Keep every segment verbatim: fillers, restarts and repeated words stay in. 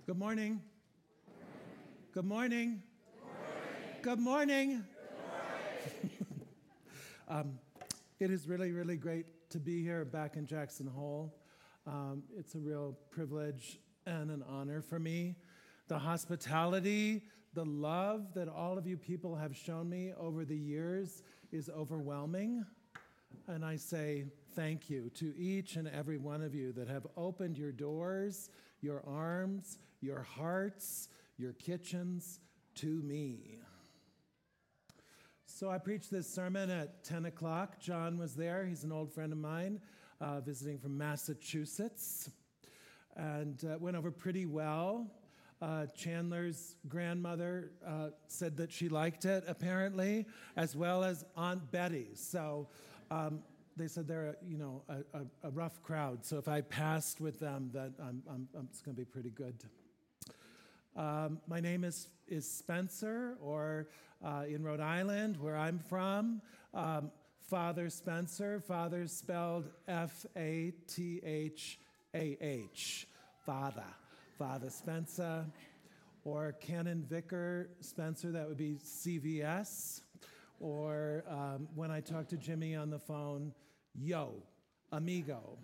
Good morning. Good morning. Good morning. um, it is really, really great to be here back in Jackson Hole. Um, it's a real privilege and an honor for me. The hospitality, the love that all of you people have shown me over the years is overwhelming. And I say thank you to each and every one of you that have opened your doors, your arms, your hearts, your kitchens to me. So I preached this sermon at ten o'clock. John was there. He's an old friend of mine, uh, visiting from Massachusetts. And uh, went over pretty well. Uh, Chandler's grandmother uh, said that she liked it, apparently, as well as Aunt Betty. So um, they said they're, a, you know, a, a, a rough crowd. So if I passed with them, that I'm, I'm, I'm, it's going to be pretty good. Um, my name is, is Spencer, or uh, in Rhode Island, where I'm from, um, Father Spencer. Father spelled F A T H A H, Father. Father Spencer, or Canon Vicar Spencer, that would be C V S, or um, when I talk to Jimmy on the phone, yo, amigo.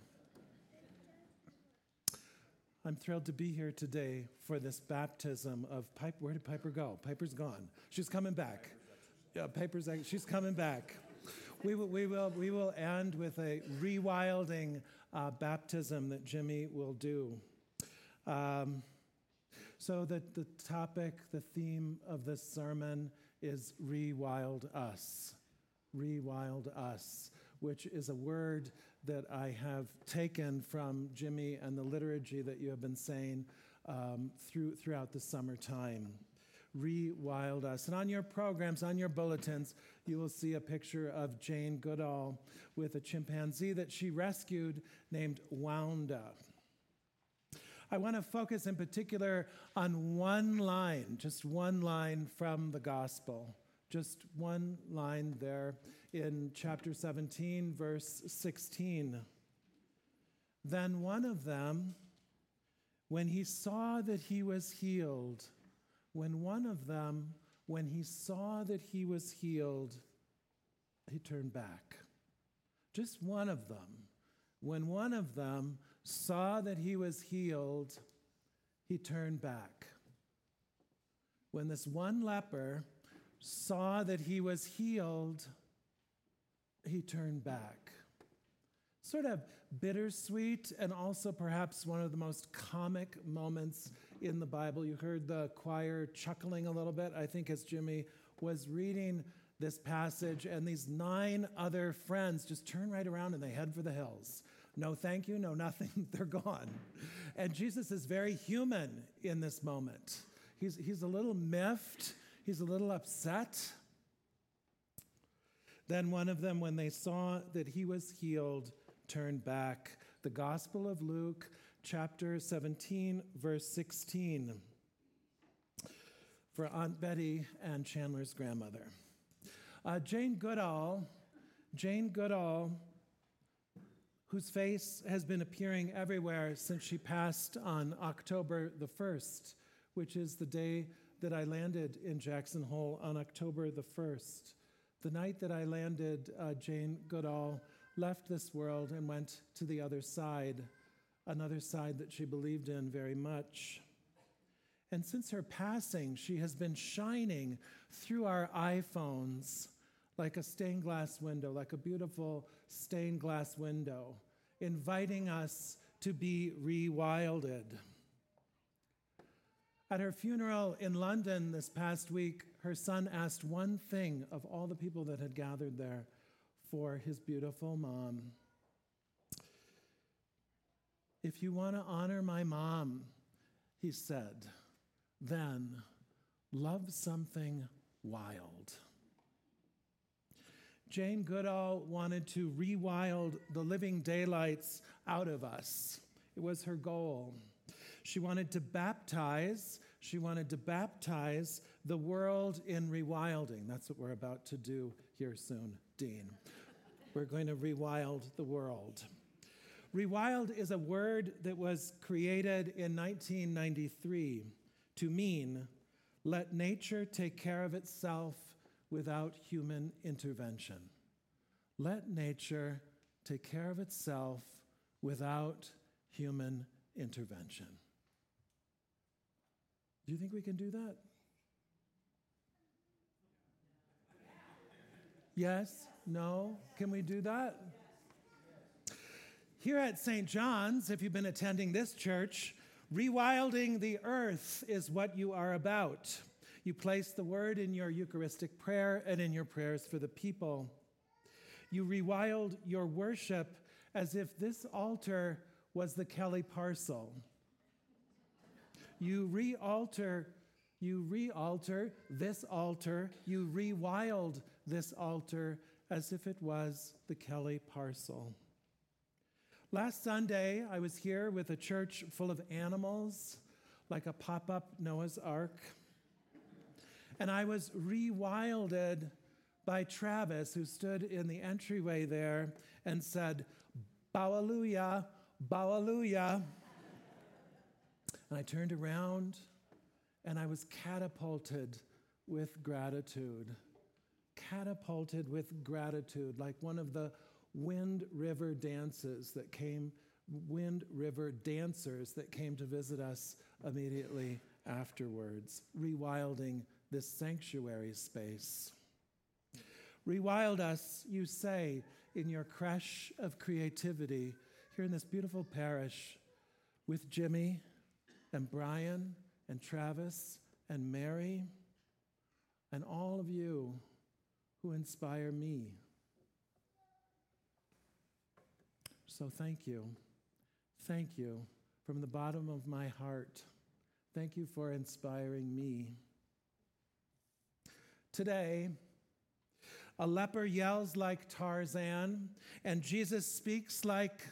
I'm thrilled to be here today for this baptism of Piper. Where did Piper go? Piper's gone. She's coming back. Yeah, Piper's, she's coming back. We will, we will, we will end with a rewilding uh, baptism that Jimmy will do. Um, so that the topic, the theme of this sermon is rewild us. Rewild us, which is a word that I have taken from Jimmy and the liturgy that you have been saying um, through, throughout the summertime. Rewild us. And on your programs, on your bulletins, you will see a picture of Jane Goodall with a chimpanzee that she rescued named Wanda. I want to focus in particular on one line, just one line from the gospel, just one line there in chapter seventeen, verse sixteen. Then one of them, when he saw that he was healed, when one of them, when he saw that he was healed, he turned back. Just one of them. When one of them saw that he was healed, he turned back. When this one leper saw that he was healed, he turned back. Sort of bittersweet, and also perhaps one of the most comic moments in the Bible. You heard the choir chuckling a little bit, I think, as Jimmy was reading this passage, and these nine other friends just turn right around and they head for the hills. No thank you, no nothing, they're gone. And Jesus is very human in this moment. He's, he's a little miffed, he's a little upset. Then one of them, when they saw that he was healed, turned back. The Gospel of Luke, chapter seventeen, verse sixteen, for Aunt Betty and Chandler's grandmother. Uh, Jane Goodall, Jane Goodall, whose face has been appearing everywhere since she passed on October the first, which is the day that I landed in Jackson Hole, on October the first. The night that I landed, uh, Jane Goodall left this world and went to the other side, another side that she believed in very much. And since her passing, she has been shining through our iPhones like a stained glass window, like a beautiful stained glass window, inviting us to be rewilded. At her funeral in London this past week, her son asked one thing of all the people that had gathered there for his beautiful mom. If you want to honor my mom, he said, then love something wild. Jane Goodall wanted to rewild the living daylights out of us. It was her goal. She wanted to baptize, she wanted to baptize the world in rewilding. That's what we're about to do here soon, Dean. We're going to rewild the world. Rewild is a word that was created in nineteen ninety-three to mean, let nature take care of itself without human intervention. Let nature take care of itself without human intervention. Do you think we can do that? Yes? No? Can we do that? Here at Saint John's, if you've been attending this church, rewilding the earth is what you are about. You place the word in your Eucharistic prayer and in your prayers for the people. You rewild your worship as if this altar was the Kelly parcel. You re-alter, you re-alter this altar, you rewild this altar as if it was the Kelly parcel. Last Sunday, I was here with a church full of animals, like a pop-up Noah's Ark. And I was rewilded by Travis, who stood in the entryway there and said, "Bowalooya, bowalooya." And I turned around and I was catapulted with gratitude. Catapulted with gratitude, like one of the Wind River dances that came, Wind River dancers that came to visit us immediately afterwards, rewilding this sanctuary space. Rewild us, you say, in your creche of creativity here in this beautiful parish with Jimmy and Brian and Travis and Mary and all of you who inspire me. So thank you. Thank you from the bottom of my heart. Thank you for inspiring me. Today, a leper yells like Tarzan, and Jesus speaks like,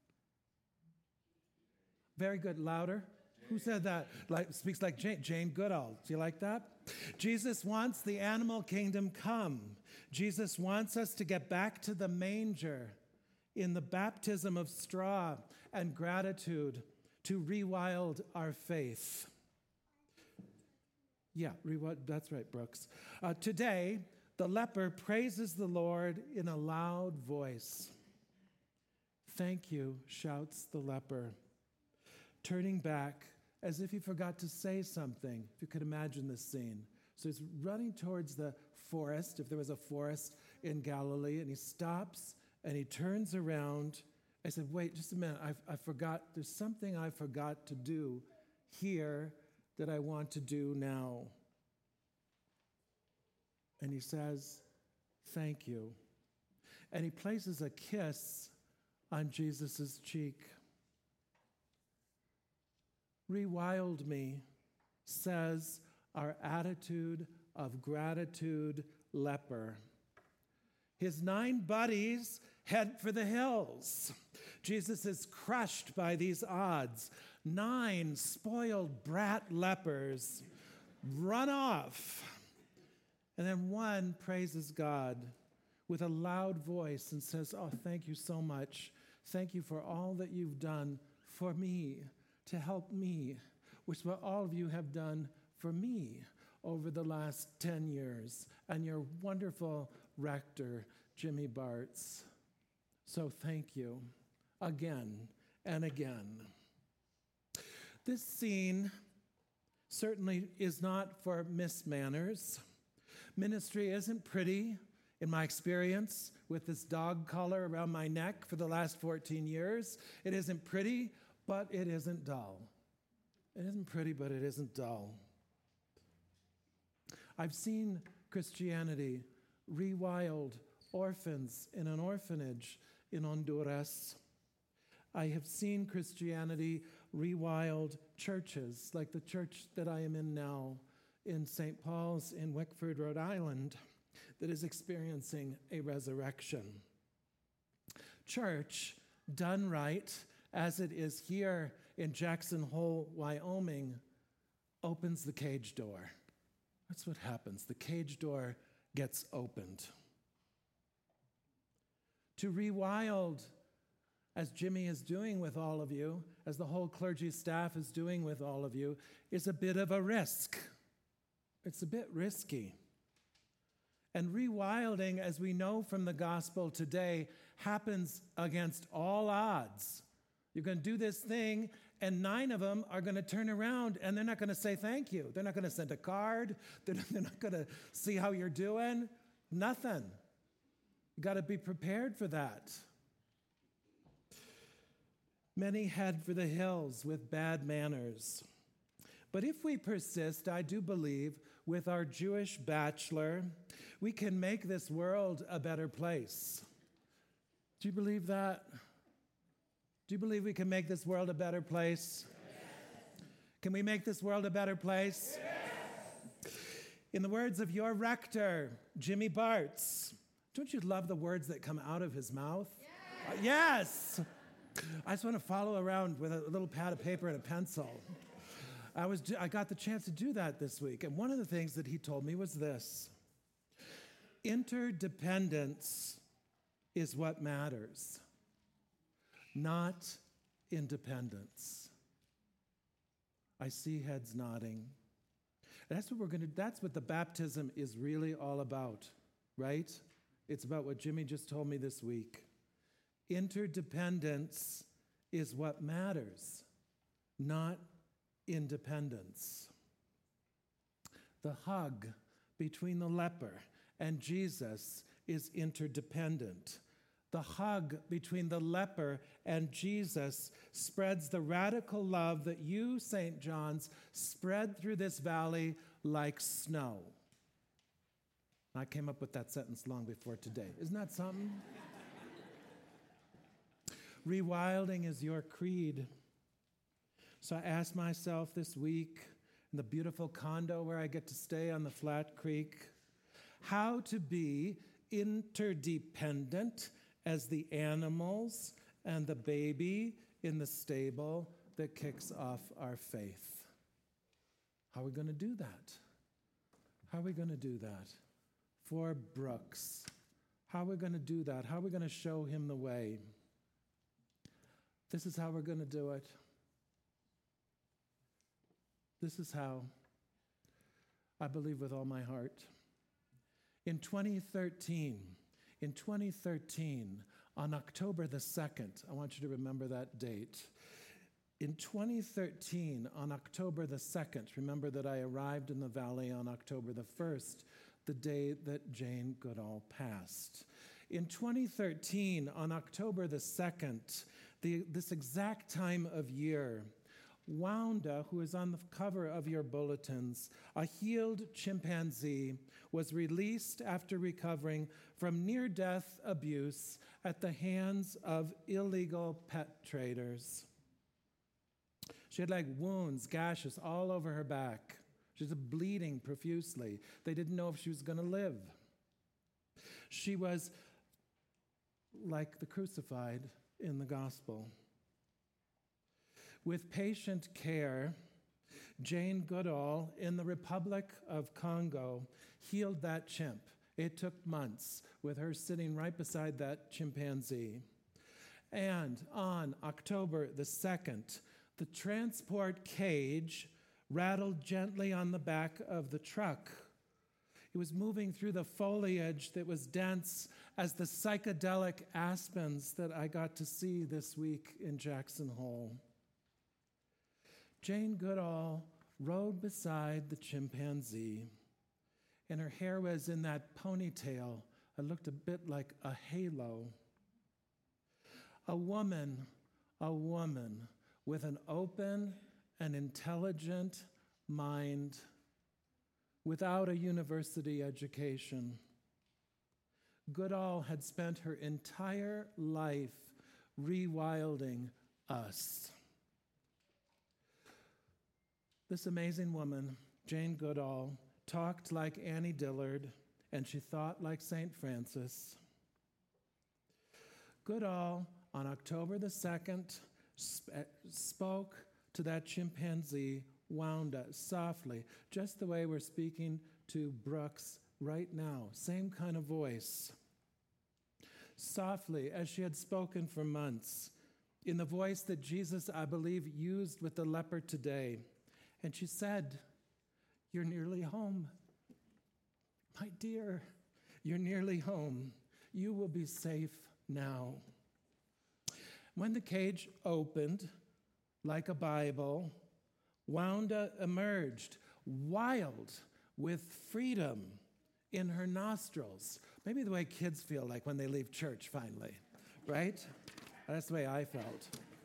very good, louder. Who said that? Like, speaks like Jane, Jane Goodall. Do you like that? Jesus wants the animal kingdom come. Jesus wants us to get back to the manger in the baptism of straw and gratitude to rewild our faith. Yeah, rewild, that's right, Brooks. Uh, today, the leper praises the Lord in a loud voice. "Thank you," shouts the leper, turning back as if he forgot to say something, if you could imagine this scene. So he's running towards the forest, if there was a forest in Galilee, and he stops and he turns around. I said, wait, just a minute, I, I forgot, there's something I forgot to do here that I want to do now. And he says, "Thank you." And he places a kiss on Jesus' cheek. Rewild me, says our attitude of gratitude leper. His nine buddies head for the hills. Jesus is crushed by these odds. Nine spoiled brat lepers run off. And then one praises God with a loud voice and says, "Oh, thank you so much. Thank you for all that you've done for me, to help me, which is what all of you have done for me over the last ten years, and your wonderful rector, Jimmy Bartz. So thank you again and again." This scene certainly is not for Miss Manners. Ministry isn't pretty, in my experience, with this dog collar around my neck for the last fourteen years. It isn't pretty, but it isn't dull. It isn't pretty, but it isn't dull. I've seen Christianity rewild orphans in an orphanage in Honduras. I have seen Christianity rewild churches, like the church that I am in now in Saint Paul's in Wickford, Rhode Island, that is experiencing a resurrection. Church, done right, as it is here in Jackson Hole, Wyoming, opens the cage door. That's what happens. The cage door gets opened. To rewild as Jimmy is doing with all of you, as the whole clergy staff is doing with all of you, is a bit of a risk. It's a bit risky. And rewilding, as we know from the gospel today, happens against all odds. You're going to do this thing, and nine of them are going to turn around, and they're not going to say thank you. They're not going to send a card. They're not going to see how you're doing. Nothing. You got to be prepared for that. Many head for the hills with bad manners. But if we persist, I do believe, with our Jewish bachelor, we can make this world a better place. Do you believe that? Do you believe we can make this world a better place? Yes. Can we make this world a better place? Yes. In the words of your rector, Jimmy Bartz, don't you love the words that come out of his mouth? Yes. Uh, yes. I just want to follow around with a little pad of paper and a pencil. I was I got the chance to do that this week, and one of the things that he told me was this: interdependence is what matters, not independence. I see heads nodding. That's what we're going to that's what the baptism is really all about, right? It's about what Jimmy just told me this week. Interdependence is what matters, not independence. The hug between the leper and Jesus is interdependent. The hug between the leper and Jesus spreads the radical love that you, Saint John's, spread through this valley like snow. I came up with that sentence long before today. Isn't that something? Rewilding is your creed. So I asked myself this week in the beautiful condo where I get to stay on the Flat Creek, how to be interdependent as the animals and the baby in the stable that kicks off our faith. How are we going to do that? How are we going to do that? For Brooks. How are we going to do that? How are we going to show him the way? This is how we're going to do it. This is how. I believe with all my heart. In twenty thirteen, in twenty thirteen, on October the second, I want you to remember that date. In twenty thirteen, on October the second, remember that I arrived in the valley on October the first, the day that Jane Goodall passed. In twenty thirteen, on October the second, the, this exact time of year, Wanda, who is on the cover of your bulletins, a healed chimpanzee, was released after recovering from near-death abuse at the hands of illegal pet traders. She had like wounds, gashes all over her back. She was bleeding profusely. They didn't know if she was going to live. She was like the crucified in the gospel. With patient care, Jane Goodall in the Republic of Congo healed that chimp. It took months with her sitting right beside that chimpanzee. And on October the second, the transport cage rattled gently on the back of the truck. It was moving through the foliage that was dense as the psychedelic aspens that I got to see this week in Jackson Hole. Jane Goodall rode beside the chimpanzee, and her hair was in that ponytail. It looked a bit like a halo. A woman, a woman with an open and intelligent mind without a university education. Goodall had spent her entire life rewilding us. This amazing woman, Jane Goodall, talked like Annie Dillard, and she thought like Saint Francis. Goodall, on October the second, sp- spoke to that chimpanzee, Wanda, softly, just the way we're speaking to Brooks right now. Same kind of voice. Softly, as she had spoken for months, in the voice that Jesus, I believe, used with the leper today. And she said, "You're nearly home. My dear, you're nearly home. You will be safe now." When the cage opened, like a Bible, Wanda emerged, wild, with freedom in her nostrils. Maybe the way kids feel like when they leave church finally, right? That's the way I felt.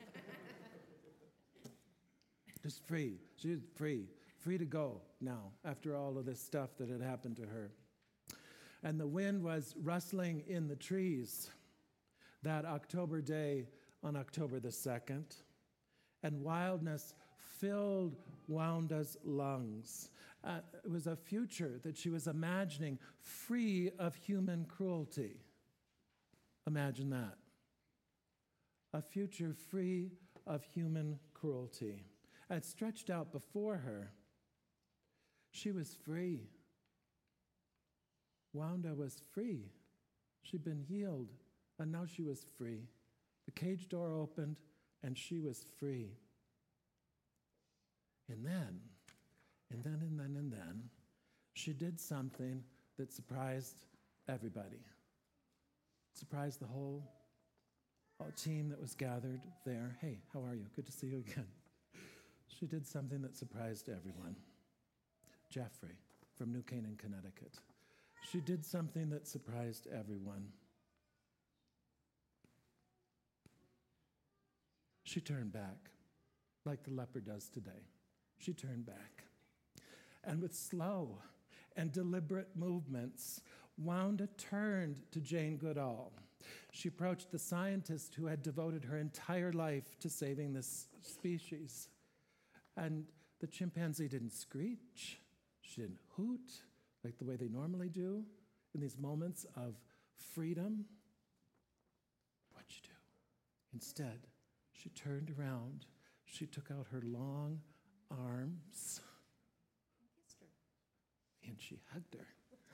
Just free. She was free. Free to go now after all of this stuff that had happened to her. And the wind was rustling in the trees that October day on October the second. And wildness filled Wanda's lungs. Uh, it was a future that she was imagining free of human cruelty. Imagine that. A future free of human cruelty. And stretched out before her. She was free. Wanda was free. She'd been healed, and now she was free. The cage door opened, and she was free. And then, and then, and then, and then, she did something that surprised everybody. Surprised the whole, whole team that was gathered there. Hey, how are you? Good to see you again. She did something that surprised everyone. Jeffrey from New Canaan, Connecticut. She did something that surprised everyone. She turned back, like the leper does today. She turned back. And with slow and deliberate movements, Wanda turned to Jane Goodall. She approached the scientist who had devoted her entire life to saving this species. And the chimpanzee didn't screech. She didn't hoot like the way they normally do in these moments of freedom. What'd you do? Instead, she turned around. She took out her long arms. And she hugged her.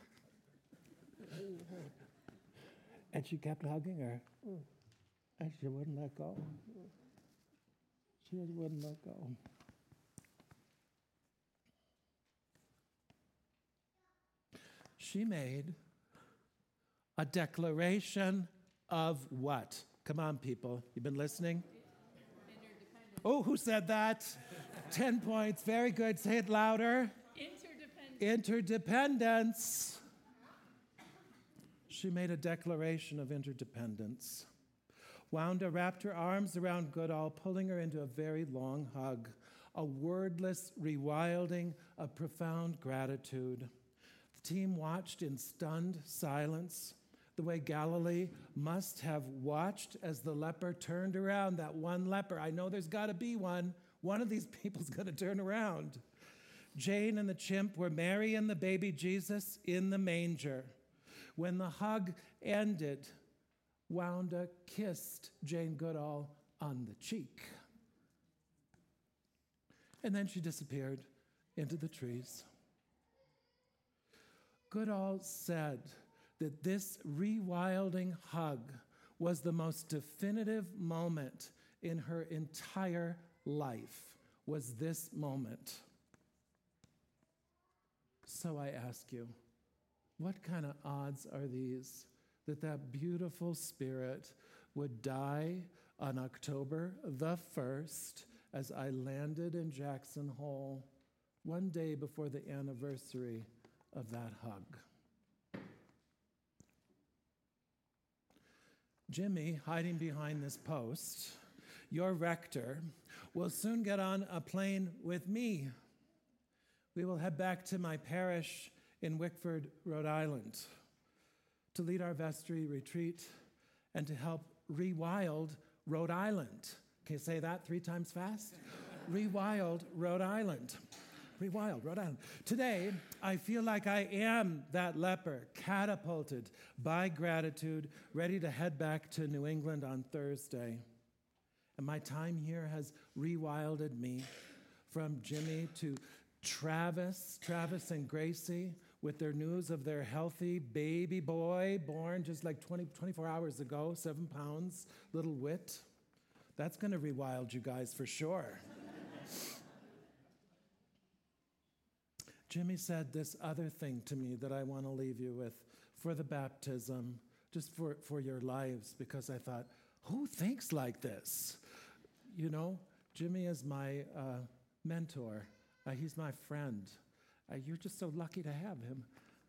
And she kept hugging her. And she wouldn't let go. She just wouldn't let go. She made a declaration of what? Come on, people. You've been listening? Oh, who said that? Ten points. Very good. Say it louder. Interdependence. Interdependence. She made a declaration of interdependence. Wanda wrapped her arms around Goodall, pulling her into a very long hug, a wordless rewilding of profound gratitude. The team watched in stunned silence, the way Galilee must have watched as the leper turned around, that one leper. I know there's got to be one. One of these people's going to turn around. Jane and the chimp were Mary and the baby Jesus in the manger. When the hug ended, Wanda kissed Jane Goodall on the cheek. And then she disappeared into the trees. Goodall said that this rewilding hug was the most definitive moment in her entire life, was this moment. So I ask you, what kind of odds are these that that beautiful spirit would die on October the first as I landed in Jackson Hole, one day before the anniversary of that hug? Jimmy, hiding behind this post, your rector, will soon get on a plane with me. We will head back to my parish in Wickford, Rhode Island, to lead our vestry retreat and to help rewild Rhode Island. Can you say that three times fast? Rewild Rhode Island. Rewild Rhode Island. Today, I feel like I am that leper, catapulted by gratitude, ready to head back to New England on Thursday. And my time here has rewilded me from Jimmy to Travis, Travis and Gracie, with their news of their healthy baby boy born just like twenty, twenty-four hours ago, seven pounds, little wit. That's going to rewild you guys for sure. Jimmy said this other thing to me that I want to leave you with for the baptism, just for, for your lives, because I thought, who thinks like this? You know, Jimmy is my uh, mentor. Uh, he's my friend. Uh, you're just so lucky to have him.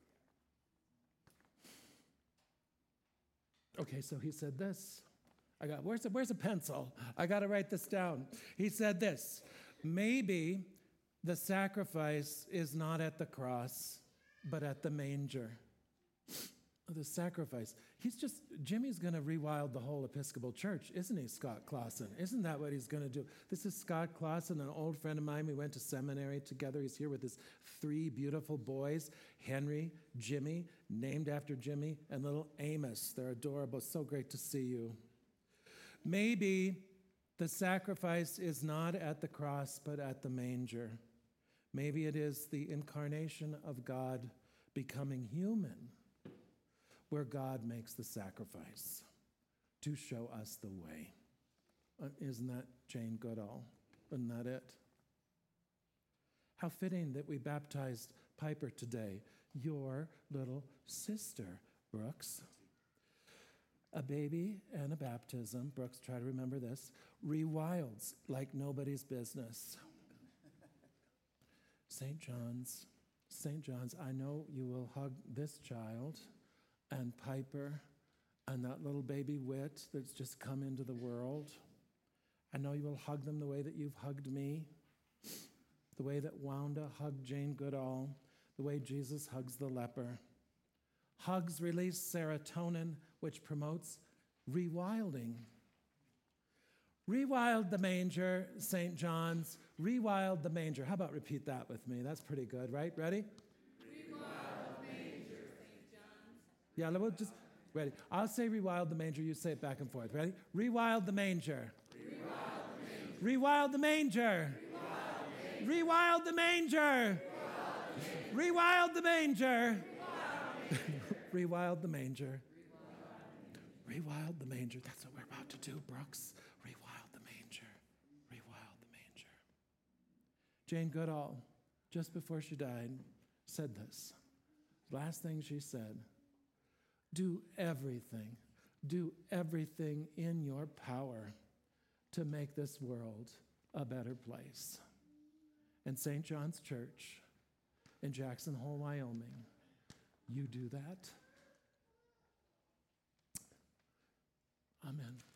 Okay, so he said this. I got, where's a, where's a pencil? I got to write this down. He said this, maybe the sacrifice is not at the cross, but at the manger. The sacrifice. He's just, Jimmy's going to rewild the whole Episcopal Church, isn't he, Scott Clausen? Isn't that what he's going to do? This is Scott Clausen, an old friend of mine. We went to seminary together. He's here with his three beautiful boys, Henry, Jimmy, named after Jimmy, and little Amos. They're adorable. So great to see you. Maybe the sacrifice is not at the cross, but at the manger. Maybe it is the incarnation of God becoming human, where God makes the sacrifice to show us the way. Uh, isn't that Jane Goodall? Isn't that it? How fitting that we baptized Piper today, your little sister, Brooks. A baby and a baptism, Brooks, try to remember this, rewilds like nobody's business. Saint John's, Saint John's, I know you will hug this child and Piper and that little baby Wit that's just come into the world. I know you will hug them the way that you've hugged me, the way that Wanda hugged Jane Goodall, the way Jesus hugs the leper. Hugs release serotonin, which promotes rewilding. Rewild the manger, Saint John's. Rewild the manger. How about repeat that with me? That's pretty good, right? Ready? Rewild the manger, Saint John's. Yeah, we'll just, ready. I'll say rewild the manger. You say it back and forth. Ready? Rewild the manger. Rewild the manger. Rewild the manger. Rewild the manger. Rewild the manger. Rewild the manger. That's what we're about to do, Brooks. Rewild the manger. Rewild the manger. Jane Goodall, just before she died, said this. Last thing she said, do everything, do everything in your power to make this world a better place. And Saint John's Church in Jackson Hole, Wyoming, you do that. Amen.